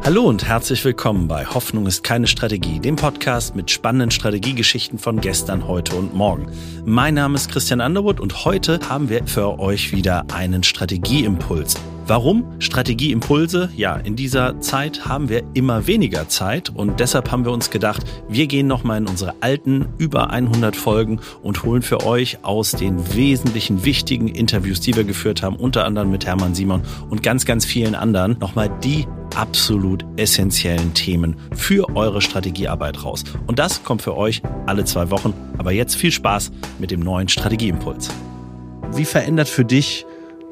Hallo und herzlich willkommen bei Hoffnung ist keine Strategie, dem Podcast mit spannenden Strategiegeschichten von gestern, heute und morgen. Mein Name ist Christian Underwood und heute haben wir für euch wieder einen Strategieimpuls. Warum Strategieimpulse? Ja, in dieser Zeit haben wir immer weniger Zeit und deshalb haben wir uns gedacht, wir gehen nochmal in unsere alten über 100 Folgen und holen für euch aus den wesentlichen wichtigen Interviews, die wir geführt haben, unter anderem mit Hermann Simon und ganz, ganz vielen anderen, nochmal die absolut essentiellen Themen für eure Strategiearbeit raus. Und das kommt für euch alle 2 Wochen. Aber jetzt viel Spaß mit dem neuen Strategieimpuls. Wie verändert für dich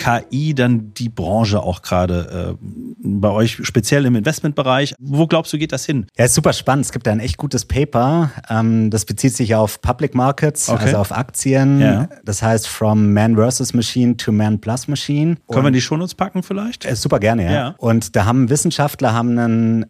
KI dann die Branche auch gerade bei euch, speziell im Investmentbereich? Wo glaubst du, geht das hin? Ja, ist super spannend. Es gibt ein echt gutes Paper. Das bezieht sich auf Public Markets, also auf Aktien. Ja. Das heißt From Man versus Machine to Man plus Machine. Können wir die Shownotes packen vielleicht? Super gerne, ja. Und da haben Wissenschaftler einen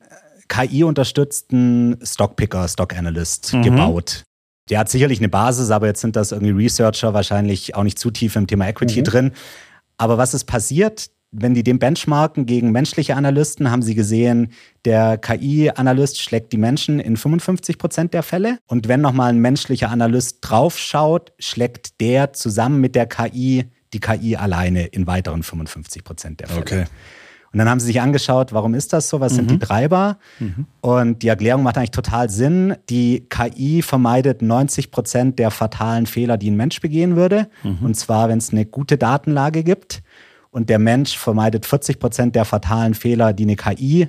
KI-unterstützten Stockpicker, Stock Analyst gebaut. Der hat sicherlich eine Basis, aber jetzt sind das irgendwie Researcher wahrscheinlich auch nicht zu tief im Thema Equity drin. Aber was ist passiert, wenn die den benchmarken gegen menschliche Analysten, haben sie gesehen, der KI-Analyst schlägt die Menschen in 55% der Fälle. Und wenn nochmal ein menschlicher Analyst draufschaut, schlägt der zusammen mit der KI die KI alleine in weiteren 55% der Fälle. Okay. Und dann haben sie sich angeschaut, warum ist das so, was sind die Treiber? Und die Erklärung macht eigentlich total Sinn. Die KI vermeidet 90% der fatalen Fehler, die ein Mensch begehen würde. Und zwar, wenn es eine gute Datenlage gibt. Und der Mensch vermeidet 40% der fatalen Fehler, die eine KI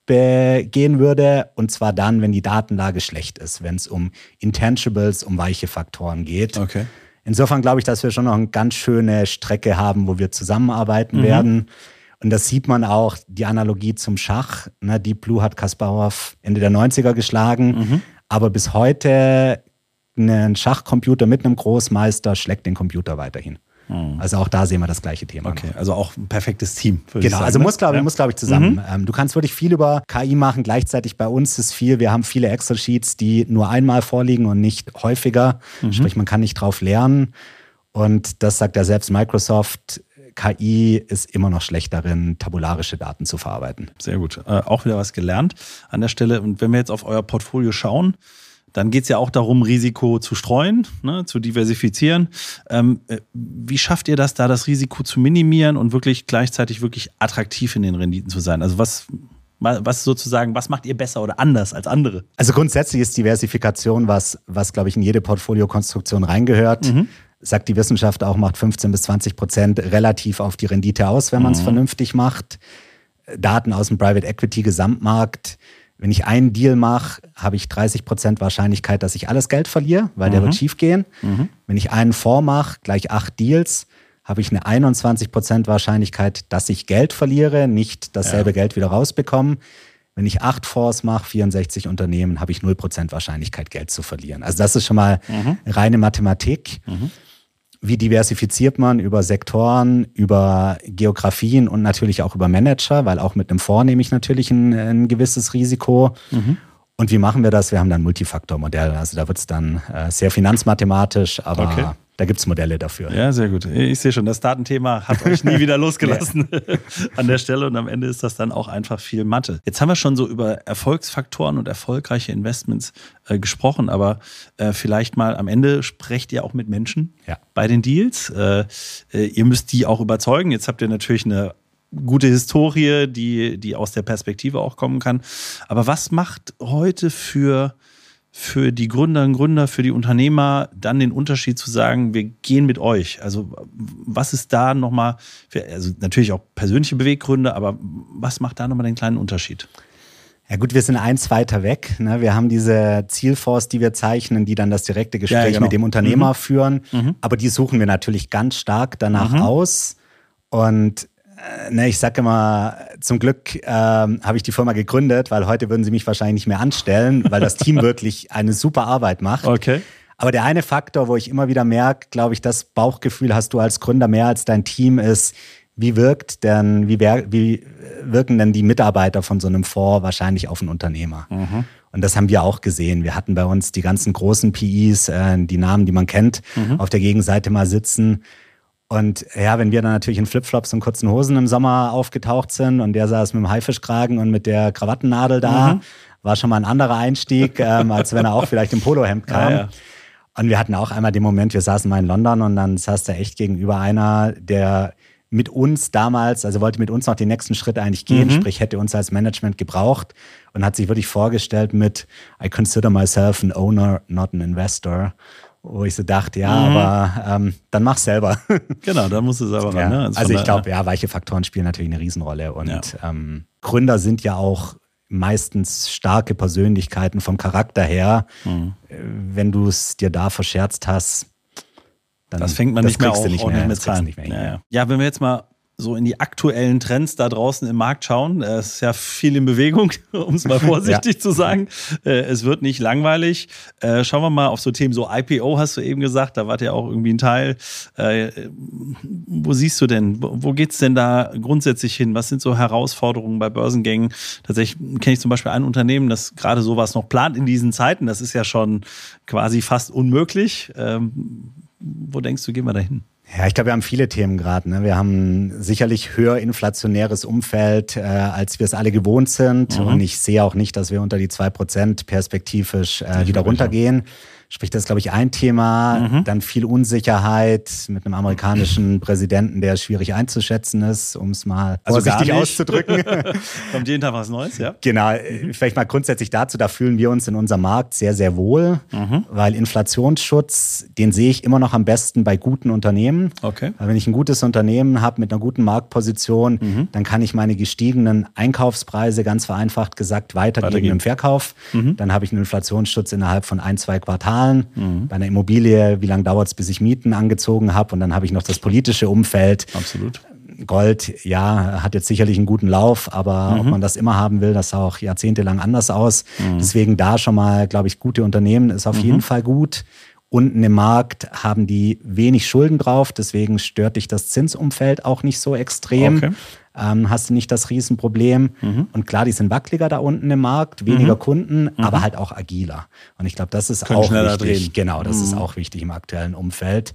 begehen würde. Und zwar dann, wenn die Datenlage schlecht ist, wenn es um Intangibles, um weiche Faktoren geht. Okay. Insofern glaube ich, dass wir schon noch eine ganz schöne Strecke haben, wo wir zusammenarbeiten werden. Und das sieht man auch, die Analogie zum Schach. Deep Blue hat Kasparov Ende der 90er geschlagen. Aber bis heute ein Schachcomputer mit einem Großmeister schlägt den Computer weiterhin. Also auch da sehen wir das gleiche Thema. Okay, also auch ein perfektes Team. Genau, sagen, also muss, glaube ich, zusammen. Du kannst wirklich viel über KI machen. Gleichzeitig bei uns ist viel, wir haben viele Excel-Sheets, die nur einmal vorliegen und nicht häufiger. Sprich, man kann nicht drauf lernen. Und das sagt ja selbst Microsoft, KI ist immer noch schlecht darin, tabularische Daten zu verarbeiten. Sehr gut. Auch wieder was gelernt an der Stelle. Und wenn wir jetzt auf euer Portfolio schauen, dann geht es ja auch darum, Risiko zu streuen, zu diversifizieren. Wie schafft ihr das, da das Risiko zu minimieren und wirklich gleichzeitig wirklich attraktiv in den Renditen zu sein? Also was macht ihr besser oder anders als andere? Also grundsätzlich ist Diversifikation was glaube ich, in jede Portfoliokonstruktion reingehört. Sagt die Wissenschaft auch, macht 15-20% relativ auf die Rendite aus, wenn man es vernünftig macht. Daten aus dem Private Equity Gesamtmarkt. Wenn ich einen Deal mache, habe ich 30% Wahrscheinlichkeit, dass ich alles Geld verliere, weil der wird schief gehen. Wenn ich einen Fonds mache, gleich 8 Deals, habe ich eine 21% Wahrscheinlichkeit, dass ich Geld verliere, nicht dasselbe Geld wieder rausbekomme. Wenn ich 8 Fonds mache, 64 Unternehmen, habe ich 0% Wahrscheinlichkeit, Geld zu verlieren. Also das ist schon mal reine Mathematik. Wie diversifiziert man über Sektoren, über Geografien und natürlich auch über Manager, weil auch mit einem Fonds nehme ich natürlich ein gewisses Risiko. Und wie machen wir das? Wir haben dann ein Multifaktormodell. Also da wird es dann sehr finanzmathematisch, aber da gibt es Modelle dafür. Ja, sehr gut. Ich sehe schon, das Datenthema hat euch nie wieder losgelassen an der Stelle und am Ende ist das dann auch einfach viel Mathe. Jetzt haben wir schon so über Erfolgsfaktoren und erfolgreiche Investments gesprochen, aber vielleicht mal am Ende sprecht ihr auch mit Menschen bei den Deals. Ihr müsst die auch überzeugen. Jetzt habt ihr natürlich eine gute Historie, die aus der Perspektive auch kommen kann. Aber was macht heute für die Gründerinnen und Gründer, für die Unternehmer dann den Unterschied zu sagen, wir gehen mit euch? Also was ist da nochmal, also natürlich auch persönliche Beweggründe, aber was macht da nochmal den kleinen Unterschied? Ja gut, wir sind eins weiter weg. Wir haben diese Zielfonds, die wir zeichnen, die dann das direkte Gespräch mit dem Unternehmer führen. Aber die suchen wir natürlich ganz stark danach aus. Und ich sage immer, zum Glück habe ich die Firma gegründet, weil heute würden sie mich wahrscheinlich nicht mehr anstellen, weil das Team wirklich eine super Arbeit macht. Okay. Aber der eine Faktor, wo ich immer wieder merke, glaube ich, das Bauchgefühl hast du als Gründer mehr als dein Team ist, wie wirken denn die Mitarbeiter von so einem Fonds wahrscheinlich auf einen Unternehmer? Und das haben wir auch gesehen. Wir hatten bei uns die ganzen großen PIs, die Namen, die man kennt, auf der Gegenseite mal sitzen. Und ja, wenn wir dann natürlich in Flipflops und kurzen Hosen im Sommer aufgetaucht sind und der saß mit dem Haifischkragen und mit der Krawattennadel da, war schon mal ein anderer Einstieg, als wenn er auch vielleicht im Polohemd kam. Ja. Und wir hatten auch einmal den Moment, wir saßen mal in London und dann saß da echt gegenüber einer, der mit uns damals, also wollte mit uns noch den nächsten Schritt eigentlich gehen, sprich hätte uns als Management gebraucht und hat sich wirklich vorgestellt mit I consider myself an owner, not an investor. Wo ich so dachte, ja, aber dann mach selber. Genau, dann musst du selber ran. Ja. Ne? Also ich glaube, ja, weiche Faktoren spielen natürlich eine Riesenrolle. Und Gründer sind ja auch meistens starke Persönlichkeiten vom Charakter her. Wenn du es dir da verscherzt hast, dann das fängt man nicht mehr auf, nicht mehr, mit Zahlen. Nicht mehr. Ja, wenn wir jetzt mal so in die aktuellen Trends da draußen im Markt schauen. Es ist ja viel in Bewegung, um es mal vorsichtig zu sagen. Es wird nicht langweilig. Schauen wir mal auf so Themen, so IPO hast du eben gesagt, da wart ja auch irgendwie ein Teil. Wo siehst du denn, wo geht's denn da grundsätzlich hin? Was sind so Herausforderungen bei Börsengängen? Tatsächlich kenne ich zum Beispiel ein Unternehmen, das gerade sowas noch plant in diesen Zeiten. Das ist ja schon quasi fast unmöglich. Wo denkst du, gehen wir da hin? Ja, ich glaube, wir haben viele Themen gerade. Ne? Wir haben sicherlich höher inflationäres Umfeld, als wir es alle gewohnt sind. Und ich sehe auch nicht, dass wir unter die 2% perspektivisch wieder runtergehen. Sprich, das ist, glaube ich, ein Thema. Dann viel Unsicherheit mit einem amerikanischen Präsidenten, der schwierig einzuschätzen ist, um es mal vorsichtig auszudrücken. Kommt jeden Tag was Neues, ja? Genau. Vielleicht mal grundsätzlich dazu, da fühlen wir uns in unserem Markt sehr, sehr wohl, weil Inflationsschutz, den sehe ich immer noch am besten bei guten Unternehmen. Okay. Weil wenn ich ein gutes Unternehmen habe mit einer guten Marktposition, dann kann ich meine gestiegenen Einkaufspreise, ganz vereinfacht gesagt, weitergeben im Verkauf. Dann habe ich einen Inflationsschutz innerhalb von 1-2 Quartalen. Bei einer Immobilie, wie lange dauert es, bis ich Mieten angezogen habe? Und dann habe ich noch das politische Umfeld. Absolut. Gold, ja, hat jetzt sicherlich einen guten Lauf, aber ob man das immer haben will, das sah auch jahrzehntelang anders aus. Deswegen da schon mal, glaube ich, gute Unternehmen ist auf jeden Fall gut. Unten im Markt haben die wenig Schulden drauf, deswegen stört dich das Zinsumfeld auch nicht so extrem. Okay. Hast du nicht das Riesenproblem. Und klar, die sind wackeliger da unten im Markt, weniger Kunden, aber halt auch agiler. Und ich glaube, das ist können auch wichtig. Drehen. Genau, das ist auch wichtig im aktuellen Umfeld.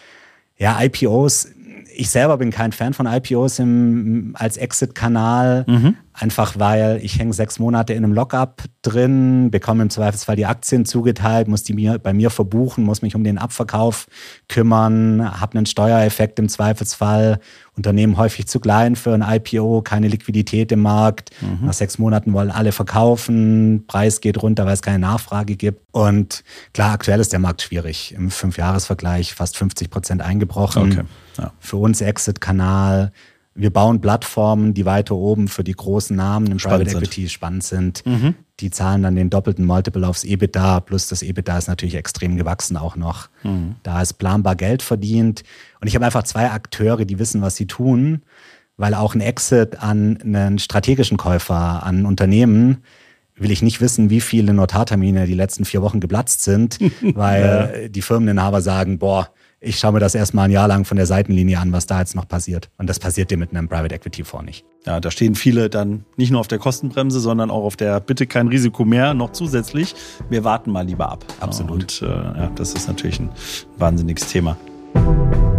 Ja, IPOs, ich selber bin kein Fan von IPOs als Exit-Kanal, einfach weil ich hänge 6 Monate in einem Lockup drin, bekomme im Zweifelsfall die Aktien zugeteilt, muss die bei mir verbuchen, muss mich um den Abverkauf kümmern, habe einen Steuereffekt im Zweifelsfall, Unternehmen häufig zu klein für ein IPO, keine Liquidität im Markt, nach 6 Monaten wollen alle verkaufen, Preis geht runter, weil es keine Nachfrage gibt. Und klar, aktuell ist der Markt schwierig, im 5-Jahres-Vergleich fast 50% eingebrochen. Okay. Ja. Für uns Exit-Kanal. Wir bauen Plattformen, die weiter oben für die großen Namen im Private Equity spannend sind. Die zahlen dann den doppelten Multiple aufs EBITDA, plus das EBITDA ist natürlich extrem gewachsen auch noch. Da ist planbar Geld verdient. Und ich habe einfach 2 Akteure, die wissen, was sie tun, weil auch ein Exit an einen strategischen Käufer, an ein Unternehmen, will ich nicht wissen, wie viele Notartermine die letzten 4 Wochen geplatzt sind, weil die Firmeninhaber sagen, boah, ich schaue mir das erstmal ein Jahr lang von der Seitenlinie an, was da jetzt noch passiert. Und das passiert dir mit einem Private Equity Fonds nicht. Ja, da stehen viele dann nicht nur auf der Kostenbremse, sondern auch auf der bitte kein Risiko mehr, noch zusätzlich. Wir warten mal lieber ab. Absolut. Und das ist natürlich ein wahnsinniges Thema.